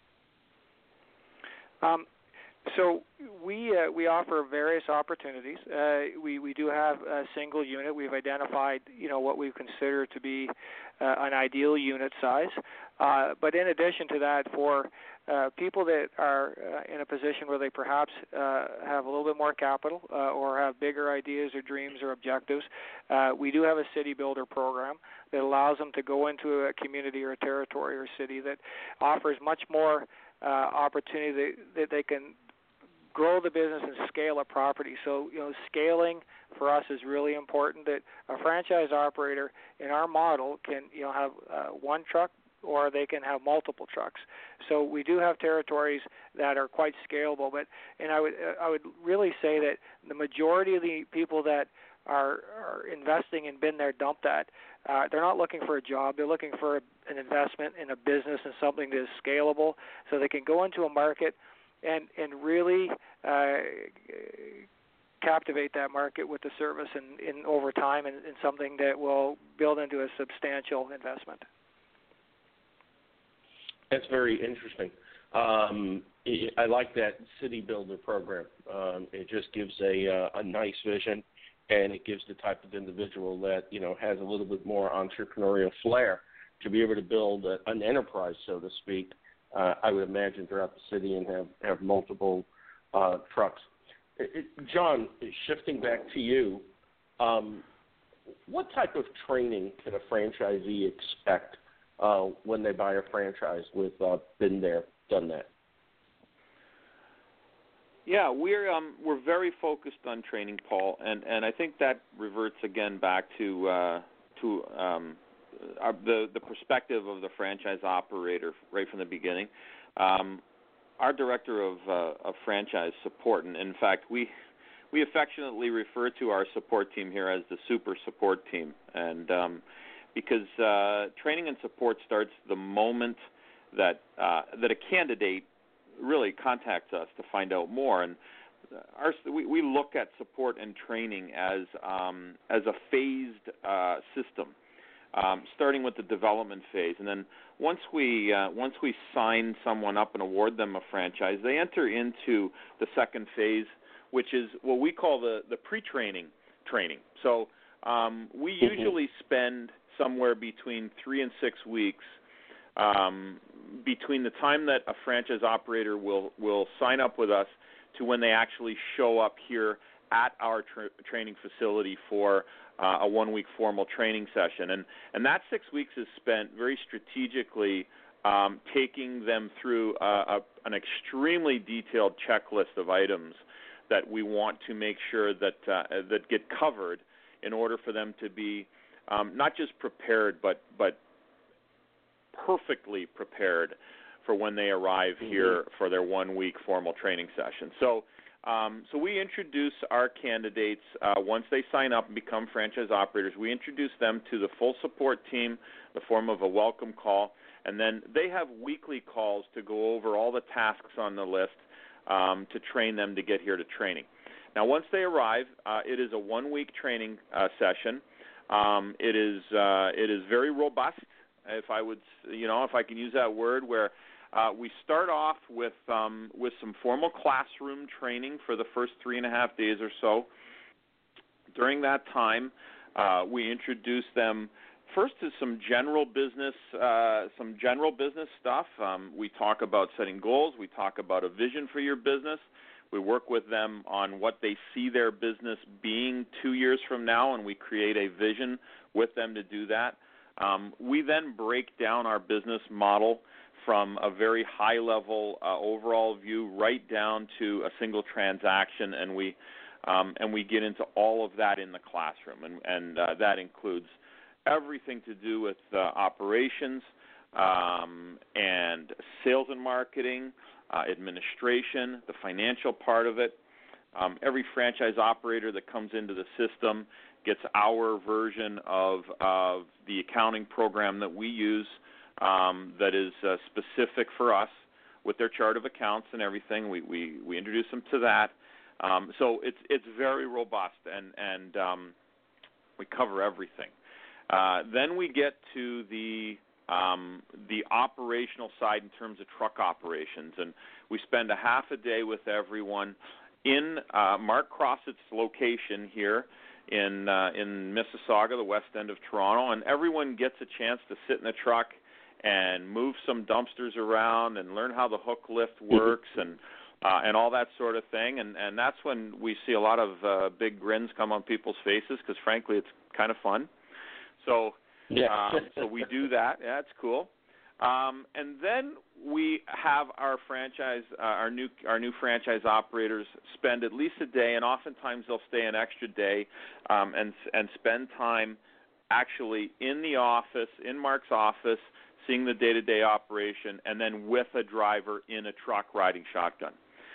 Um, So we uh, we offer various opportunities. Uh, we we do have a single unit. We've identified, you know, what we consider to be uh, an ideal unit size. Uh, but in addition to that, for uh, people that are uh, in a position where they perhaps uh, have a little bit more capital uh, or have bigger ideas or dreams or objectives, uh, we do have a city builder program that allows them to go into a community or a territory or city that offers much more uh, opportunity that, that they can grow the business and scale a property. So, you know, scaling for us is really important. That a franchise operator in our model can, you know, have uh, one truck or they can have multiple trucks. So we do have territories that are quite scalable. But and I would I would really say that the majority of the people that are, are investing and Been There, Done That, uh, they're not looking for a job. They're looking for an investment in a business and something that is scalable, so they can go into a market and and really uh, captivate that market with the service in, in over time and, and something that will build into a substantial investment. That's very interesting. Um, I like that city builder program. Um, it just gives a, uh, a nice vision, and it gives the type of individual that, you know, has a little bit more entrepreneurial flair to be able to build a, an enterprise, so to speak, Uh, I would imagine throughout the city and have, have multiple uh, trucks. It, it, John, shifting back to you, um, what type of training can a franchisee expect uh, when they buy a franchise with uh, Been There, Done That? Yeah, we're um, we're very focused on training, Paul, and, and I think that reverts again back to uh, to um, Our, the the perspective of the franchise operator right from the beginning. Um, our director of uh, of franchise support, and in fact, we we affectionately refer to our support team here as the super support team, and um, because uh, training and support starts the moment that uh, that a candidate really contacts us to find out more, and our we, we look at support and training as um, as a phased uh, system. Um, starting with the development phase, and then once we uh, once we sign someone up and award them a franchise, they enter into the second phase, which is what we call the, the pre-training training. So um, we usually spend somewhere between three and six weeks um, between the time that a franchise operator will will sign up with us to when they actually show up here at our tra- training facility for uh, a one-week formal training session. And, and that six weeks is spent very strategically um, taking them through a, a, an extremely detailed checklist of items that we want to make sure that uh, that get covered in order for them to be um, not just prepared, but but perfectly prepared for when they arrive mm-hmm. here for their one-week formal training session. So Um, so we introduce our candidates uh, once they sign up and become franchise operators. We introduce them to the full support team in the form of a welcome call, and then they have weekly calls to go over all the tasks on the list um, to train them to get here to training. Now, once they arrive, uh, it is a one-week training uh, session. Um, it is uh, it is very robust, if I would, you know, if I can use that word, where uh, we start off with um, with some formal classroom training for the first three and a half days or so. During that time, uh, we introduce them first to some general business, uh, some general business stuff. Um, we talk about setting goals. We talk about a vision for your business. We work with them on what they see their business being two years from now, and we create a vision with them to do that. Um, we then break down our business model from a very high-level uh, overall view right down to a single transaction, and we um, and we get into all of that in the classroom, and, and uh, that includes everything to do with uh, operations um, and sales and marketing, uh, administration, the financial part of it. Um, every franchise operator that comes into the system gets our version of, of the accounting program that we use um, that is uh, specific for us with their chart of accounts and everything. We, we, we introduce them to that. Um, so it's it's very robust, and, and um, we cover everything. Uh, then we get to the um, the operational side in terms of truck operations, and we spend a half a day with everyone in uh, Mark Crossett's location here in uh, in Mississauga, the west end of Toronto, and everyone gets a chance to sit in the truck and move some dumpsters around and learn how the hook lift works and uh, and all that sort of thing. And, and that's when we see a lot of uh, big grins come on people's faces because, frankly, it's kind of fun. So, yeah. um, so we do that. Yeah, it's cool. Um, and then we have our franchise, uh, our new our new franchise operators spend at least a day, and oftentimes they'll stay an extra day um, and and spend time actually in the office, in Mark's office, seeing the day-to-day operation, and then with a driver in a truck riding shotgun.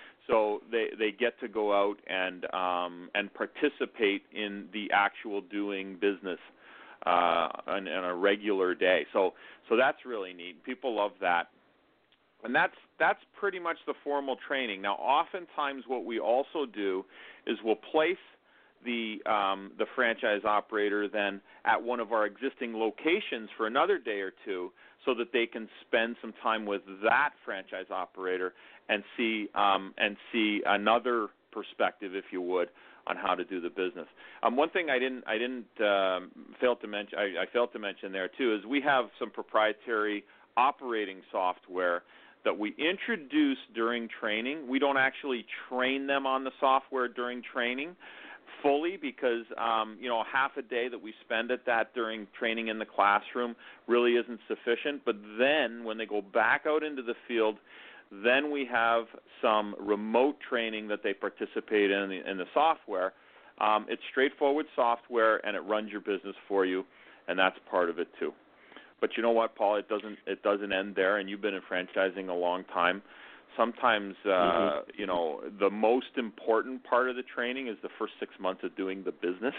So they, they get to go out and um, and participate in the actual doing business uh, on, on a regular day. So so that's really neat. People love that, and that's that's pretty much the formal training. Now, oftentimes, what we also do is we'll place the um, the franchise operator then at one of our existing locations for another day or two, so that they can spend some time with that franchise operator and see um, and see another perspective, if you would, on how to do the business. Um, one thing I didn't I didn't um, fail to mention I, I failed to mention there too is we have some proprietary operating software that we introduce during training. We don't actually train them on the software during training fully because, um, you know, half a day that we spend at that during training in the classroom really isn't sufficient. But then when they go back out into the field, then we have some remote training that they participate in the, in the software. Um, it's straightforward software, and it runs your business for you, and that's part of it too. But you know what, Paul? It doesn't it doesn't end there, and you've been in franchising a long time. Sometimes, uh, mm-hmm. you know, the most important part of the training is the first six months of doing the business.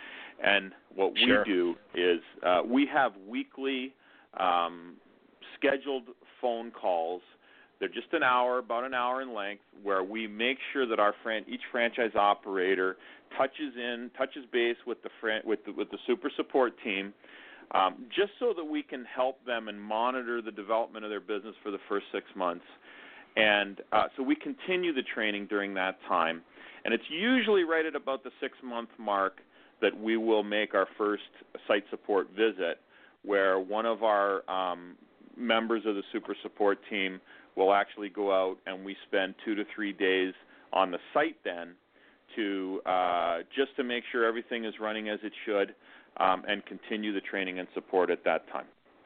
And what sure. we do is uh, we have weekly um, scheduled phone calls. They're just an hour, about an hour in length, where we make sure that our fran- each franchise operator touches in, touches base with the fran- with the, with the super support team, um, just so that we can help them and monitor the development of their business for the first six months. And uh, so we continue the training during that time. And it's usually right at about the six-month mark that we will make our first site support visit, where one of our um, members of the super support team will actually go out and we spend two to three days on the site then to uh, just to make sure everything is running as it should um, and continue the training and support at that time.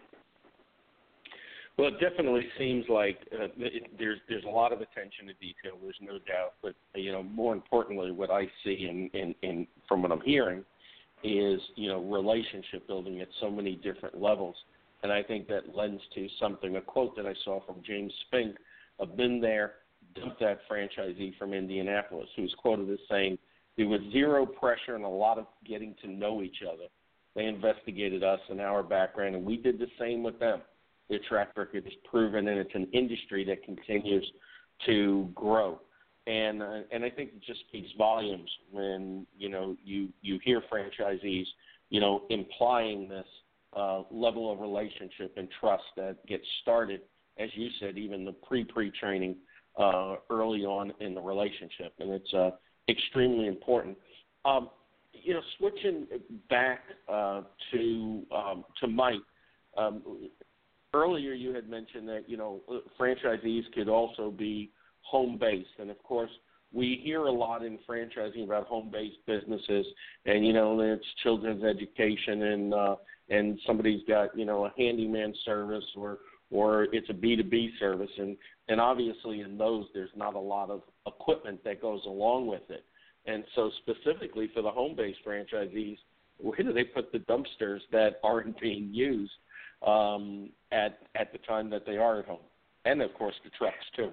Well, it definitely seems like uh, it, there's there's a lot of attention to detail. There's no doubt, but you know, more importantly, what I see in, in, in from what I'm hearing is you know relationship building at so many different levels, and I think that lends to something. A quote that I saw from James Spink, "I've been there, dumped that franchisee from Indianapolis," who's quoted as saying, "There was zero pressure and a lot of getting to know each other. They investigated us and our background, and we did the same with them." Their track record is proven, and it's an industry that continues to grow. And uh, and I think it just speaks volumes when, you know, you, you hear franchisees, you know, implying this uh, level of relationship and trust that gets started, as you said, even the pre-pre-training uh, early on in the relationship. And it's uh, extremely important. Um, you know, switching back uh, to um, to Mike, um, earlier you had mentioned that, you know, franchisees could also be home-based. And, of course, we hear a lot in franchising about home-based businesses, and, you know, it's children's education and uh, and somebody's got, you know, a handyman service or or it's a B two B service. And, and obviously in those there's not a lot of equipment that goes along with it. And so specifically for the home-based franchisees, where do they put the dumpsters that aren't being used um, at at the time that they are at home? And, of course, the trucks, too.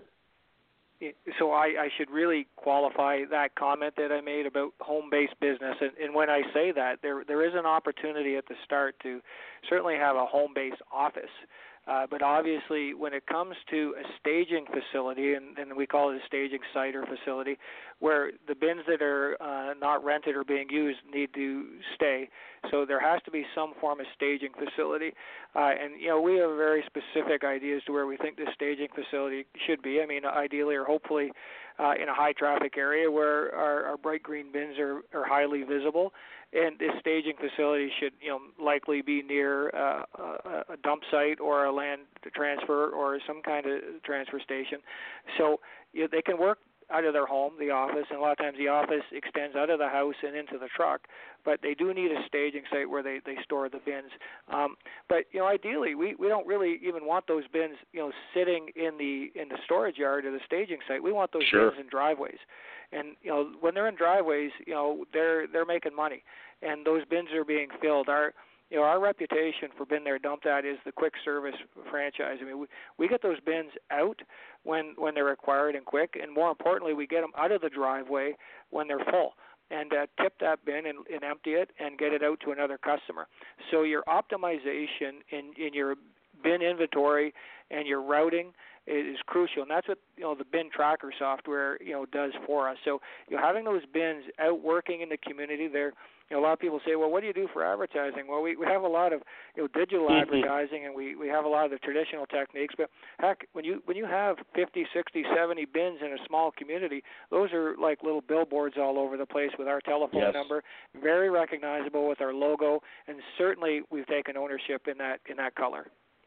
So I, I should really qualify that comment that I made about home-based business. And, and when I say that, there there is an opportunity at the start to certainly have a home-based office. Uh, but obviously, when it comes to a staging facility, and, and we call it a staging site or facility, where the bins that are uh, not rented or being used need to stay. So there has to be some form of staging facility. Uh, and, you know, we have very specific ideas to where we think this staging facility should be. I mean, ideally or hopefully uh, in a high-traffic area where our, our bright green bins are, are highly visible. And this staging facility should, you know, likely be near uh, a, a dump site or a land transfer or some kind of transfer station. So you know, they can work out of their home, the office, and a lot of times the office extends out of the house and into the truck. But they do need a staging site where they, they store the bins. Um, but you know, ideally, we, we don't really even want those bins, you know, sitting in the in the storage yard or the staging site. We want those Sure. bins in driveways. And you know, when they're in driveways, you know, they're they're making money, and those bins are being filled. Our you know, our reputation for Bin There Dump That is the quick service franchise. I mean, we, we get those bins out when when they're required and quick, and more importantly, we get them out of the driveway when they're full, and uh, tip that bin and, and empty it and get it out to another customer. So your optimization in, in your bin inventory and your routing is crucial, and that's what you know the bin tracker software you know does for us. So you know, having those bins out working in the community, there, you know, a lot of people say, well, what do you do for advertising? Well, we, we have a lot of you know digital mm-hmm. advertising, and we, we have a lot of the traditional techniques. But heck, when you when you have fifty, sixty, seventy bins in a small community, those are like little billboards all over the place with our telephone yes. number, very recognizable with our logo, and certainly we've taken ownership in that in that color.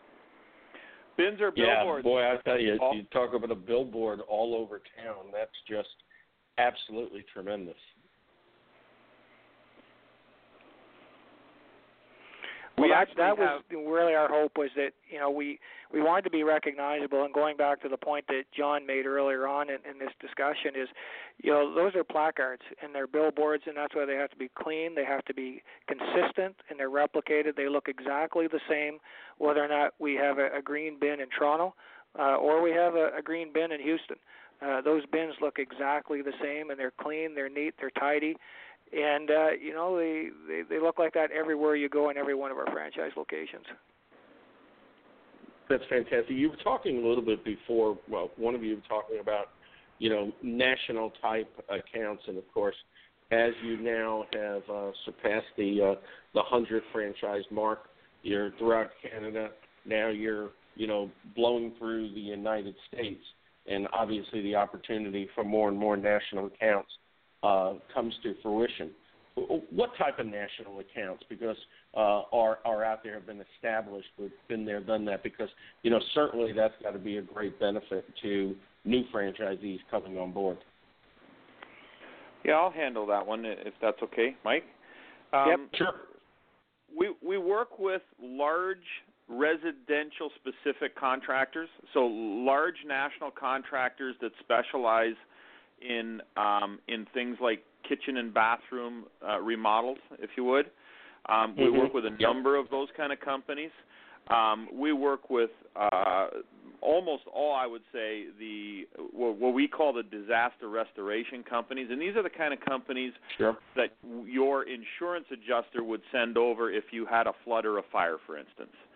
Bins are Yeah, billboards. boy, I tell you, Paul? you talk about a billboard all over town. That's just absolutely tremendous. Well, We that, actually that was have, really our hope, was that, you know, we, we wanted to be recognizable. And going back to the point that John made earlier on in, in this discussion is, you know, those are placards and they're billboards, and that's why they have to be clean. They have to be consistent, and they're replicated. They look exactly the same, whether or not we have a, a green bin in Toronto uh, or we have a, a green bin in Houston. Uh, those bins look exactly the same, and they're clean, they're neat, they're tidy. And, uh, you know, they, they, they look like that everywhere you go in every one of our franchise locations. That's fantastic. You were talking a little bit before, well, one of you were talking about, you know, national type accounts. And, of course, as you now have uh, surpassed the uh, the one hundred franchise mark, you're throughout Canada. Now you're, you know, blowing through the United States. And obviously the opportunity for more and more national accounts Uh, comes to fruition. What type of national accounts, because uh, are are out there, have been established, have been there, done that? Because, you know, certainly that's got to be a great benefit to new franchisees coming on board. yeah, I'll handle that one if that's okay, Mike. Um, Yep, sure. We we work with large residential specific contractors, so large national contractors that specialize in um, in things like kitchen and bathroom uh, remodels, if you would. Um, we mm-hmm. work with a number of those kind of companies. Um, we work with uh, almost all, I would say, the what we call the disaster restoration companies, and these are the kind of companies Sure. that your insurance adjuster would send over if you had a flood or a fire, for instance.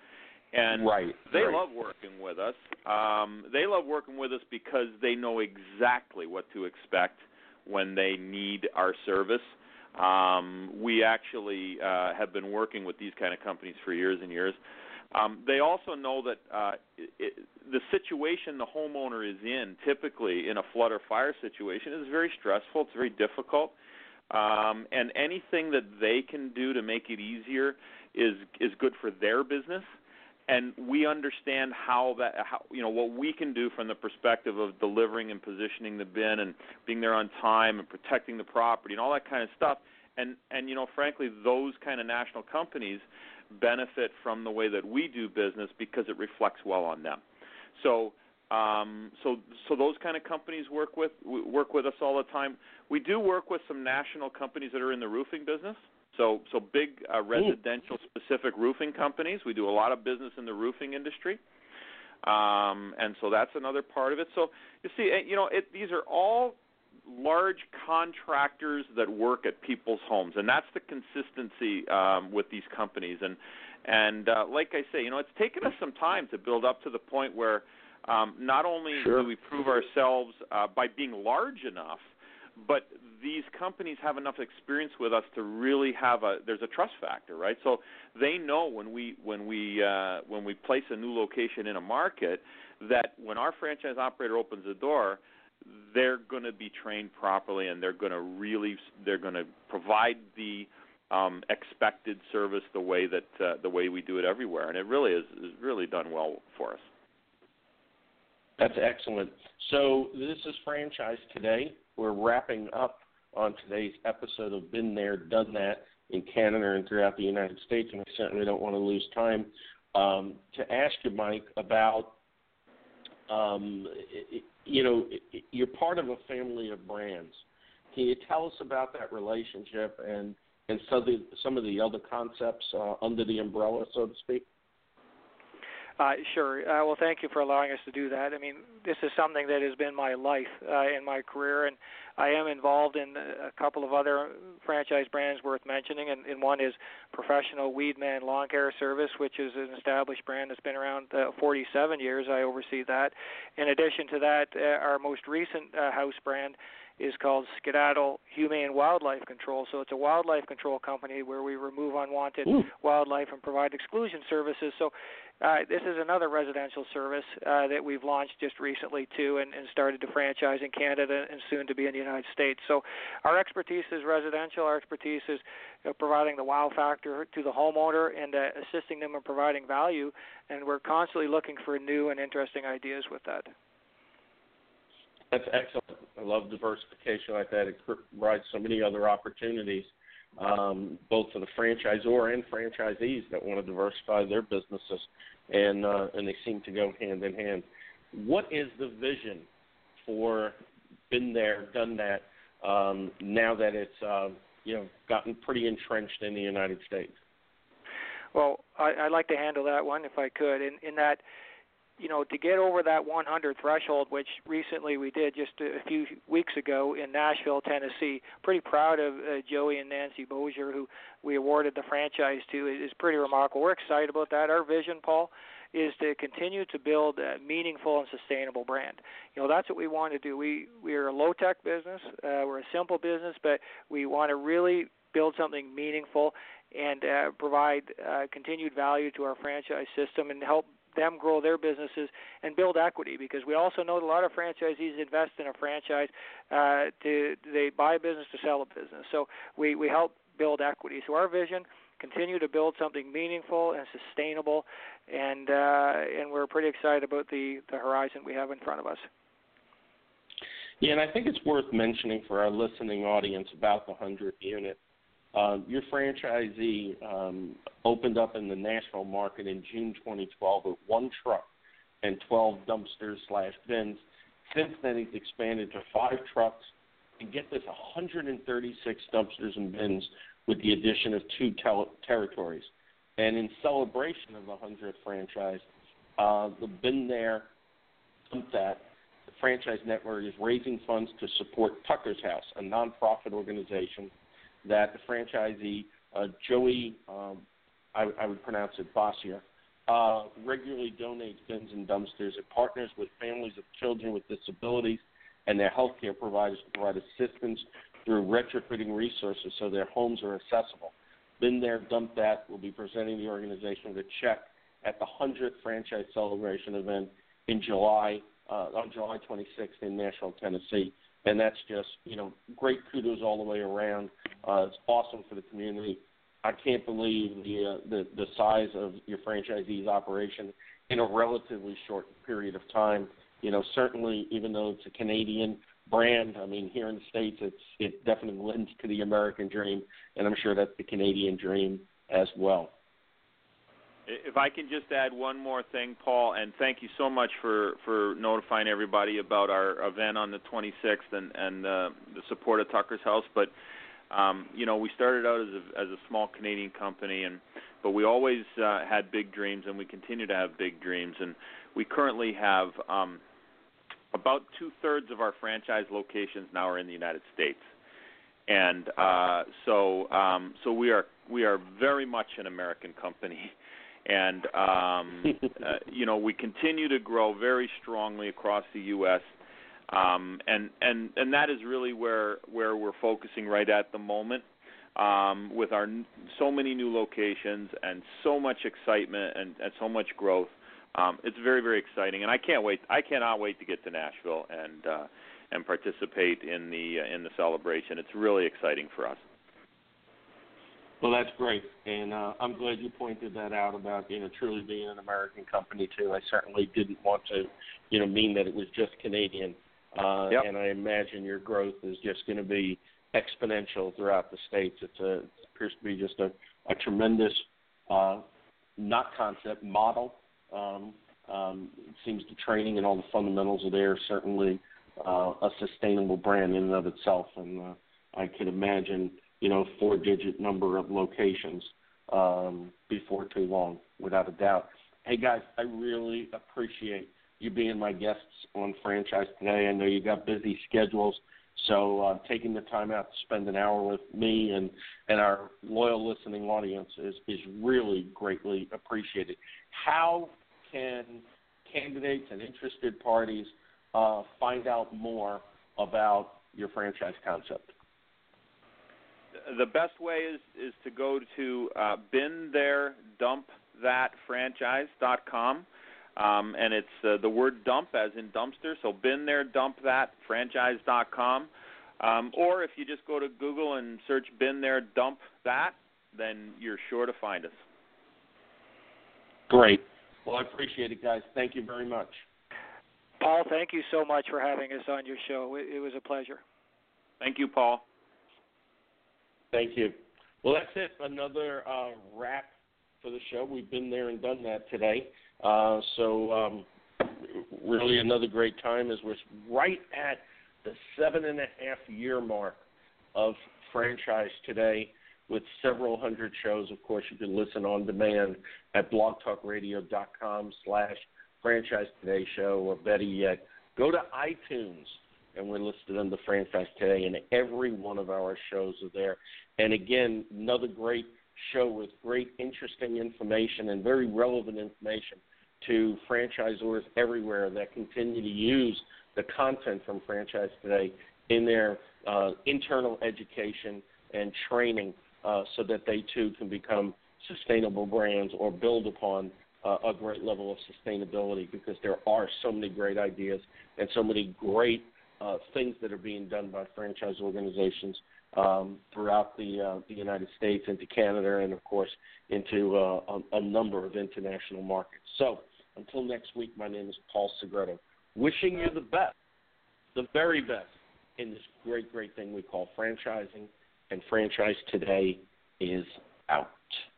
And right, they right. love working with us. Um, they love working with us because they know exactly what to expect when they need our service. Um, we actually uh, have been working with these kind of companies for years and years. Um, they also know that uh, it, the situation the homeowner is in, typically in a flood or fire situation, is very stressful. It's very difficult. Um, and anything that they can do to make it easier is is good for their business. And we understand how that, how, you know, what we can do from the perspective of delivering and positioning the bin and being there on time and protecting the property and all that kind of stuff. And, and you know, frankly, those kind of national companies benefit from the way that we do business because it reflects well on them. So, um, so, so those kind of companies work with work with us all the time. We do work with some national companies that are in the roofing business. So, so big uh, residential-specific roofing companies. We do a lot of business in the roofing industry, um, and so that's another part of it. So, you see, you know, it, these are all large contractors that work at people's homes, and that's the consistency um, with these companies. And and uh, like I say, you know, it's taken us some time to build up to the point where um, not only sure. do we prove ourselves uh, by being large enough, but these companies have enough experience with us to really have a there's a trust factor, right? So they know when we when we uh, when we place a new location in a market that when our franchise operator opens the door, they're going to be trained properly and they're going to really they're going to provide the um, expected service the way that uh, the way we do it everywhere, and it really is, is really done well for us. That's excellent. So this is Franchise Today. We're wrapping up on today's episode of Been There, Done That in Canada and throughout the United States, and I certainly don't want to lose time um, to ask you, Mike, about, um, you know, you're part of a family of brands. Can you tell us about that relationship and, and some, of the, some of the other concepts uh, under the umbrella, so to speak? Uh, sure. Uh, well, thank you for allowing us to do that. I mean, this is something that has been my life uh, in my career, and I am involved in a couple of other franchise brands worth mentioning, and, and one is Professional Weedman Lawn Care Service, which is an established brand that's been around uh, forty-seven years. I oversee that. In addition to that, uh, our most recent uh, house brand is called Skedaddle Humane Wildlife Control. So it's a wildlife control company where we remove unwanted Ooh. wildlife and provide exclusion services. So uh, this is another residential service uh, that we've launched just recently too, and, and started to franchise in Canada and soon to be in the United States. So our expertise is residential. Our expertise is you know, providing the wow factor to the homeowner and uh, assisting them in providing value. And we're constantly looking for new and interesting ideas with that. That's excellent. I love diversification like that. It provides so many other opportunities, um, both for the franchisor and franchisees that want to diversify their businesses, and uh, and they seem to go hand in hand. What is the vision for Been There, Done That, um, now that it's uh, you know gotten pretty entrenched in the United States? Well, I, I'd like to handle that one if I could, in, in that, you know, to get over that one hundred threshold, which recently we did just a few weeks ago in Nashville, Tennessee. Pretty proud of uh, Joey and Nancy Bozier, who we awarded the franchise to. It is pretty remarkable. We're excited about that. Our vision, Paul, is to continue to build a meaningful and sustainable brand. You know, that's what we want to do. We we are a low-tech business. Uh, we're a simple business, but we want to really build something meaningful and uh, provide uh, continued value to our franchise system and help them grow their businesses and build equity, because we also know that a lot of franchisees invest in a franchise uh, to they buy a business to sell a business. So we, we help build equity. So our vision, continue to build something meaningful and sustainable, and uh, and we're pretty excited about the, the horizon we have in front of us. Yeah, and I think it's worth mentioning for our listening audience about the hundredth unit. Uh, your franchisee um, opened up in the national market in June twenty twelve with one truck and twelve dumpsters slash bins. Since then, he's expanded to five trucks and, get this, one hundred thirty-six dumpsters and bins with the addition of two tel- territories. And in celebration of the hundredth franchise, uh, the Been There, Done That, the franchise network is raising funds to support Tucker's House, a nonprofit organization that the franchisee, uh, Joey, um, I, I would pronounce it Bossier, uh, regularly donates bins and dumpsters. It partners with families of children with disabilities and their healthcare providers to provide assistance through retrofitting resources so their homes are accessible. Been There, Dump That will be presenting the organization with a check at the hundredth franchise celebration event in July, uh, on July twenty-sixth in Nashville, Tennessee. And that's just, you know, great kudos all the way around. Uh, it's awesome for the community. I can't believe the, uh, the the size of your franchisee's operation in a relatively short period of time. You know, certainly, even though it's a Canadian brand, I mean, here in the States, it's it definitely lends to the American dream, and I'm sure that's the Canadian dream as well. If I can just add one more thing, Paul, and thank you so much for, for notifying everybody about our event on the twenty-sixth and, and uh, the support of Tucker's House. But, um, you know, we started out as a, as a small Canadian company, and but we always uh, had big dreams, and we continue to have big dreams. And we currently have um, about two-thirds of our franchise locations now are in the United States. And uh, so um, so we are we are very much an American company. And, um, uh, you know, we continue to grow very strongly across the U S, um, and, and, and that is really where, where we're focusing right at the moment, um, with our so many new locations and so much excitement and, and so much growth. Um, it's very, very exciting, and I can't wait. I cannot wait to get to Nashville and uh, and participate in the uh, in the celebration. It's really exciting for us. Well, that's great, and uh, I'm glad you pointed that out about, you know, truly being an American company, too. I certainly didn't want to, you know, mean that it was just Canadian, uh, yep. and I imagine your growth is just going to be exponential throughout the States. It's a, it appears to be just a, a tremendous, uh, not concept, model. Um, um, it seems the training and all the fundamentals are there, certainly uh, a sustainable brand in and of itself, and uh, I could imagine, you know, four-digit number of locations um, before too long, without a doubt. Hey, guys, I really appreciate you being my guests on Franchise Today. I know you got busy schedules, so uh, taking the time out to spend an hour with me and, and our loyal listening audience is, is really greatly appreciated. How can candidates and interested parties uh, find out more about your franchise concept? The best way is, is to go to uh, bin there dump that franchise dot com, um, and it's uh, the word dump as in dumpster, so bin there dump that franchise dot com. Um, or if you just go to Google and search Bin There Dump That, then you're sure to find us. Great. Well, I appreciate it, guys. Thank you very much. Paul, thank you so much for having us on your show. It, it was a pleasure. Thank you, Paul. Thank you. Well, that's it. Another uh, wrap for the show. We've been there and done that today. Uh, so um, really another great time as we're right at the seven and a half year mark of Franchise Today with several hundred shows. Of course, you can listen on demand at blogtalkradio.com slash Franchise Today Show, or better yet, go to iTunes, and we're listed under Franchise Today, and every one of our shows are there. And again, another great show with great, interesting information and very relevant information to franchisors everywhere that continue to use the content from Franchise Today in their uh, internal education and training uh, so that they, too, can become sustainable brands or build upon uh, a great level of sustainability, because there are so many great ideas and so many great Uh, things that are being done by franchise organizations um, throughout the uh, the United States, into Canada, and, of course, into uh, a, a number of international markets. So until next week, my name is Paul Segreto, wishing you the best, the very best, in this great, great thing we call franchising, and Franchise Today is out.